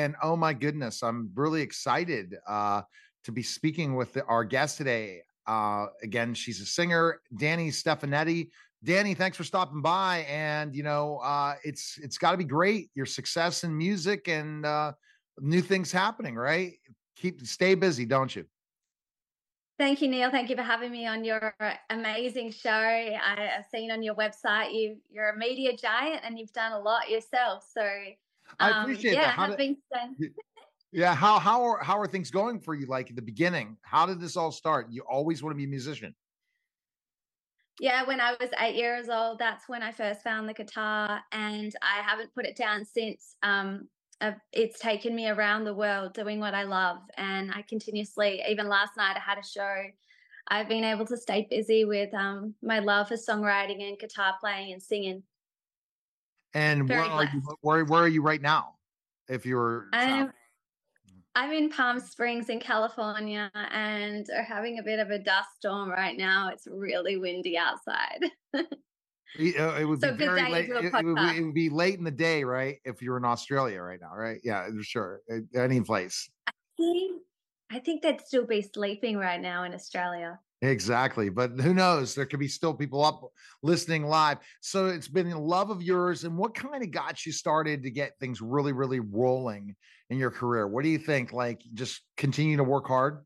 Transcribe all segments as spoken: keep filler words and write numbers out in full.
And oh my goodness, I'm really excited uh, to be speaking with the, our guest today. Uh, again, she's a singer, Dani Stefanetti. Dani, thanks for stopping by. And you know, uh, it's it's got to be great. Your success in music and uh, new things happening, right? Keep stay busy, don't you? Thank you, Neil. Thank you for having me on your amazing show. I, have seen on your website you you're a media giant and you've done a lot yourself. So, I um, appreciate yeah, that. I How have did been. Spend- yeah, how how are how are things going for you like at the beginning? How did this all start? You always want to be a musician. yeah, when I was eight years old, that's when I first found the guitar, and I haven't put it down since. Um, uh, it's taken me around the world doing what I love, and I continuously. Even last night, I had a show. I've been able to stay busy with um, my love for songwriting and guitar playing and singing. And where Very are you blessed. where where are you right now? If you're I'm traveling. I'm in Palm Springs in California and are having a bit of a dust storm right now. It's really windy outside. Uh, It would be So good very day to late. do a It, it would podcast. be, it would be late in the day, right? If you're in Australia right now, right? Yeah, sure. Uh, Any place. think I think they'd still be sleeping right now in Australia. Exactly. But who knows? There could be still people up listening live. So it's been a love of yours. And what kind of got you started to get things really, really rolling in your career? What do you think? Like just continue to work hard?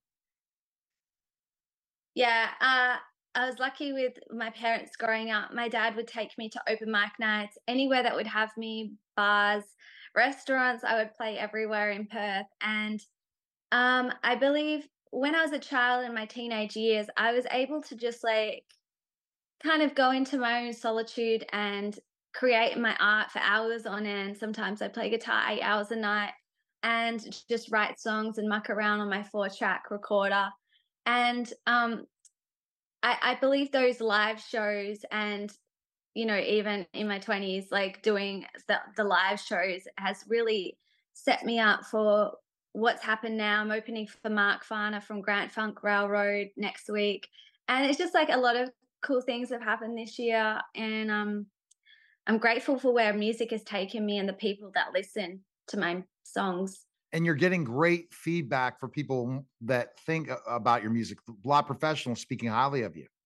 Yeah, uh, I was lucky with my parents growing up. My dad would take me to open mic nights, anywhere that would have me, bars, restaurants. I would play everywhere in Perth. And um, I believe when I was a child in my teenage years, I was able to just like kind of go into my own solitude and create my art for hours on end. Sometimes I play guitar eight hours a night and just write songs and muck around on my four track recorder. And um, I, I believe those live shows and, you know, even in my twenties, like doing the, the live shows has really set me up for what's happened now. I'm opening for Mark Farner from Grant Funk Railroad next week. And it's just like a lot of cool things have happened this year. And um, I'm grateful for where music has taken me and the people that listen to my songs. And you're getting great feedback for people that think about your music. A lot of professionals speaking highly of you.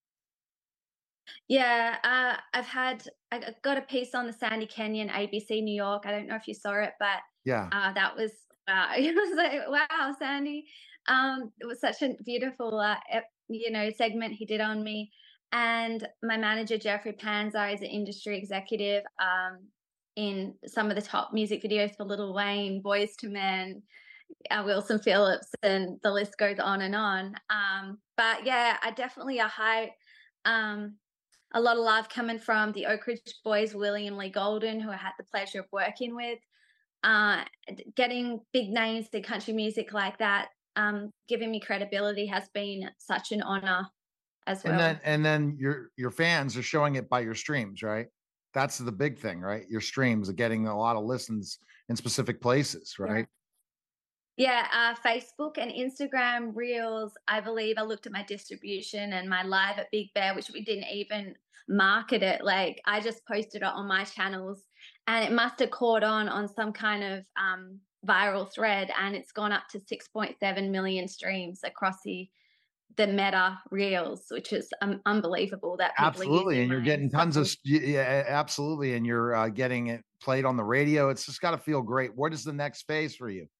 Yeah, uh, I've had I got a piece on the Sandy Canyon, A B C New York. I don't know if you saw it, but Yeah. uh, that was wow. It was like wow, Sandy. Um, it was such a beautiful, uh, ep- you know, segment he did on me. And my manager Jeffrey Panzer is an industry executive um, in some of the top music videos for Lil Wayne, Boys to Men, uh, Wilson Phillips, and the list goes on and on. Um, but yeah, I definitely a high. Um, a lot of love coming from the Oak Ridge Boys, William Lee Golden, who I had the pleasure of working with. Uh, getting big names in country music like that, um, giving me credibility has been such an honor as And then well. and then your your fans are showing it by your streams, right? That's the big thing, right? Your streams are getting a lot of listens in specific places, Yeah. right? Yeah, uh, Facebook and Instagram Reels. I believe I looked at my distribution and my live at Big Bear, which we didn't even market it. Like I just posted it on my channels, and it must have caught on on some kind of um, viral thread, and it's gone up to six point seven million streams across the the Meta Reels, which is um, unbelievable that people are Absolutely. using And you're my getting tons of songs. yeah, absolutely. And you're uh, getting it played on the radio. It's just got to feel great. What is the next phase for you?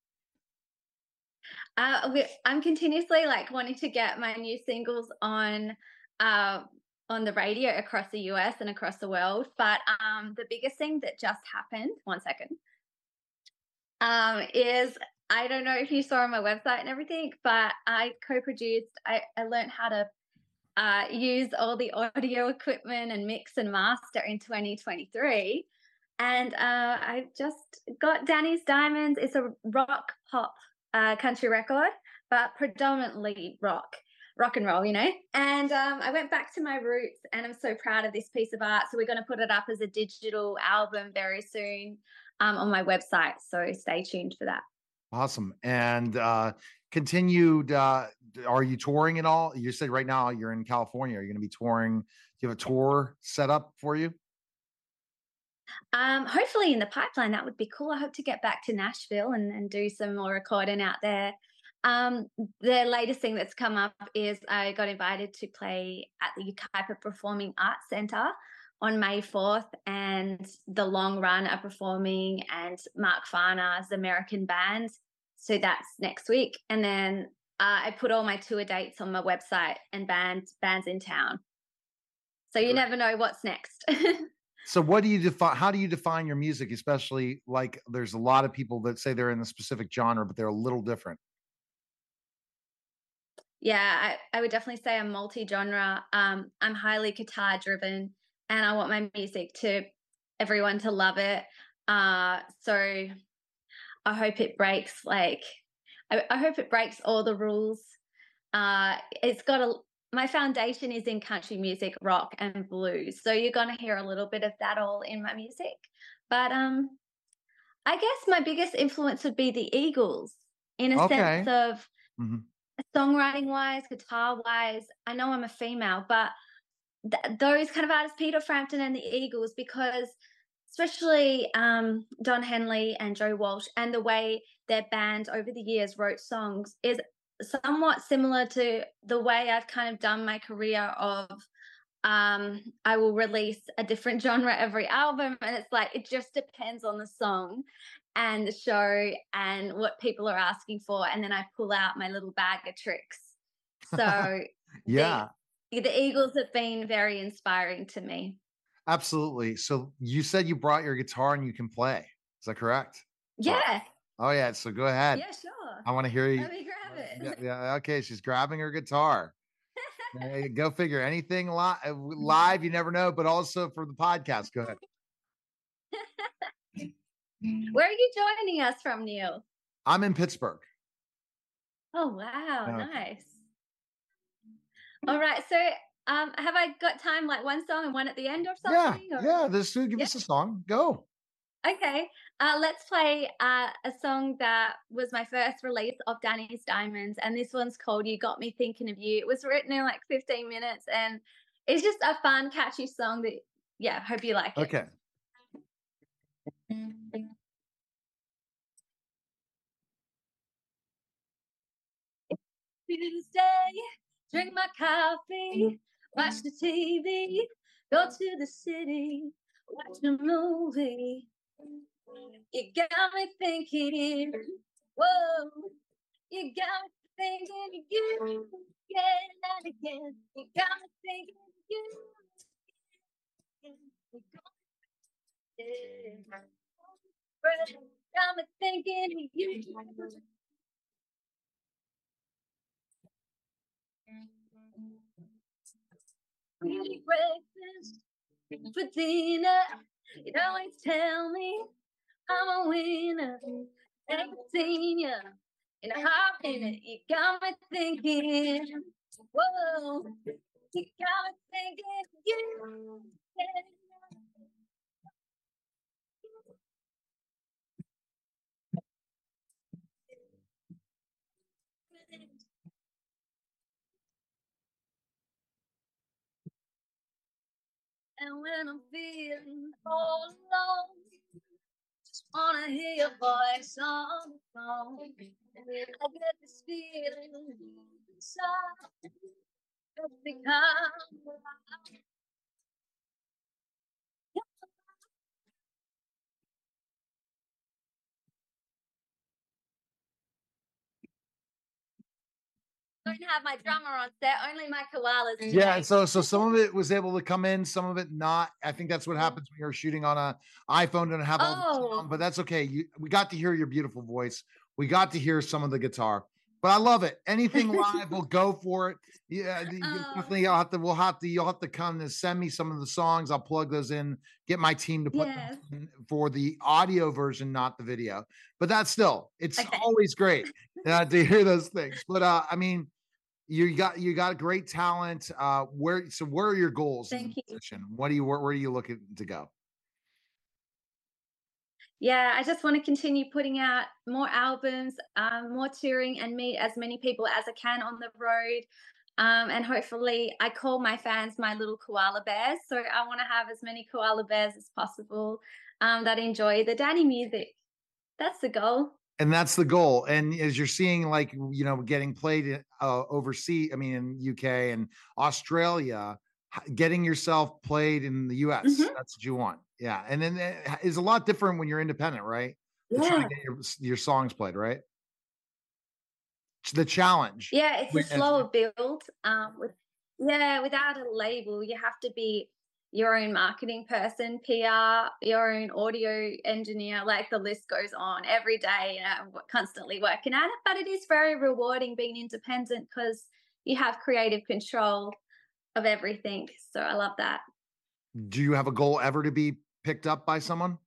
Uh, we, I'm continuously like wanting to get my new singles on uh, on the radio across the U S and across the world. But um, the biggest thing that just happened, one second, um, is I don't know if you saw on my website and everything, but I co-produced. I, I learned how to uh, use all the audio equipment and mix and master in twenty twenty-three. And uh, I just got Danny's Diamonds. It's a rock pop uh, country record, but predominantly rock, rock and roll, you know. And um, I went back to my roots, and I'm so proud of this piece of art. So we're going to put it up as a digital album very soon um, on my website. So stay tuned for that. Awesome. And uh, continued, uh, are you touring at all? You said right now you're in California. Are you going to be touring? Do you have a tour set up for you? Um, hopefully in the pipeline, that would be cool. I hope to get back to Nashville and, and do some more recording out there. Um, the latest thing that's come up is I got invited to play at the Ukaipa Performing Arts Centre on May fourth, and the Long Run are performing, and Mark Farner's American Band. So that's next week. And then uh, I put all my tour dates on my website and band bands in town. So you never know what's next. So what do you define, how do you define your music? Especially like there's a lot of people that say they're in a specific genre, but they're a little different. Yeah, I, I would definitely say I'm multi-genre. Um, I'm highly guitar driven, and I want my music to everyone to love it. Uh, so I hope it breaks like I, I hope it breaks all the rules. Uh, it's got a my foundation is in country music, rock, and blues. So you're gonna hear a little bit of that all in my music. But um, I guess my biggest influence would be the Eagles in a sense Okay. of Mhm. songwriting wise, guitar wise. I know I'm a female, but th- those kind of artists, Peter Frampton and the Eagles, because especially um, Don Henley and Joe Walsh, and the way their band over the years wrote songs is somewhat similar to the way I've kind of done my career of um, I will release a different genre every album, and it's like it just depends on the song and the show and what people are asking for, and then I pull out my little bag of tricks. So the Yeah, the Eagles have been very inspiring to me. absolutely. So you said you brought your guitar and you can play. Is that correct? Or Yeah, oh yeah, so go ahead. yeah, sure. I want to hear you. Let me grab Yeah, it. yeah, okay, she's grabbing her guitar. Hey, go figure. Anything li- live, you never know, but also for the podcast. Go ahead. Where are you joining us from, Neil? I'm in Pittsburgh. Oh wow, Okay. nice. All right, so um, have I got time, like one song and one at the end or Yeah, something? Or yeah. This give yeah, us a song. Go. okay. Uh, let's play uh, a song that was my first release of Danny's Diamonds, and this one's called "You Got Me Thinking of You." It was written in like fifteen minutes, and it's just a fun, catchy song that, yeah, hope you like it. Okay. Tuesday, drink my coffee, watch the T V, go to the city, watch a movie. You got me thinking, whoa, you got me thinking you again and again. You got me thinking you again. You got me, got me thinking you. Eat breakfast for dinner. You'd always tell me I'm a winner. Never seen you in a hot minute. You got me thinking, whoa. You got me thinking, you. And when I'm feeling all alone, just wanna hear your voice on the phone. I get this feeling inside. It's become don't have my drummer on set, only my koalas today. Yeah, so so some of it was able to come in, some of it not. I think that's what happens when you're shooting on a iPhone and have all the sound, Oh, but that's okay. You, we got to hear your beautiful voice. We got to hear some of the guitar, but I love it. Anything live, we'll go for it. Yeah, you oh, definitely. I'll have to. We'll have to. You'll have to come and send me some of the songs. I'll plug those in. Get my team to put them yes. in for the audio version, not the video. But that's still. It's Okay. always great uh, to hear those things. But uh, I mean you got you got great talent. Uh, where so where are your goals as a Thank you. musician? What do you where, where are you looking to go? Yeah, I just want to continue putting out more albums, um, more touring, and meet as many people as I can on the road. Um, and hopefully, I call my fans my little koala bears. So I want to have as many koala bears as possible um, that enjoy the Danny music. That's the goal. And that's the goal. And as you're seeing, like, you know, getting played uh, overseas, I mean, in U K and Australia, getting yourself played in the U S, Hmm. that's what you want. Yeah. And then it is a lot different when you're independent, right? To try to Yeah. get your, your songs played, right? The challenge. Yeah, it's a Wait, as- slower build. Um, with yeah, without a label, you have to be your own marketing person, P R, your own audio engineer. Like the list goes on every day. You know, w- constantly working at it. But it is very rewarding being independent because you have creative control of everything. So I love that. Do you have a goal ever to be picked up by someone?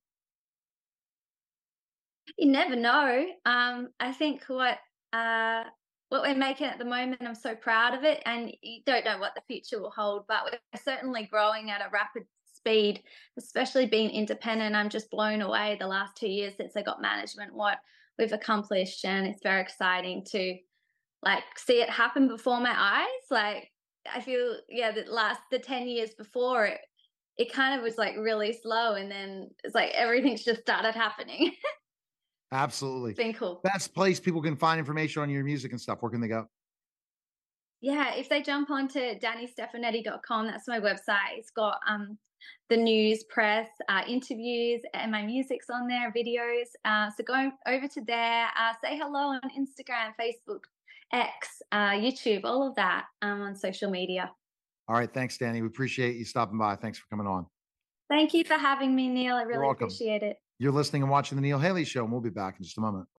You never know. Um, I think what uh what we're making at the moment, I'm so proud of it. And you don't know what the future will hold, but we're certainly growing at a rapid speed, especially being independent. I'm just blown away the last two years since I got management, what we've accomplished. And it's very exciting to like see it happen before my eyes. Like I feel, yeah, the last the ten years before it, it kind of was like really slow and then it's like everything's just started happening. Absolutely. It's been cool. Best place people can find information on your music and stuff. Where can they go? Yeah, if they jump onto danny stefanetti dot com, that's my website. It's got um, the news, press, uh, interviews, and my music's on there, videos. Uh, so go over to there, uh, say hello on Instagram, Facebook, X, uh, YouTube, all of that um, on social media. All right. Thanks, Danny. We appreciate you stopping by. Thanks for coming on. Thank you for having me, Neil. I You're really welcome. appreciate it. You're listening and watching The Neil Haley Show, and we'll be back in just a moment.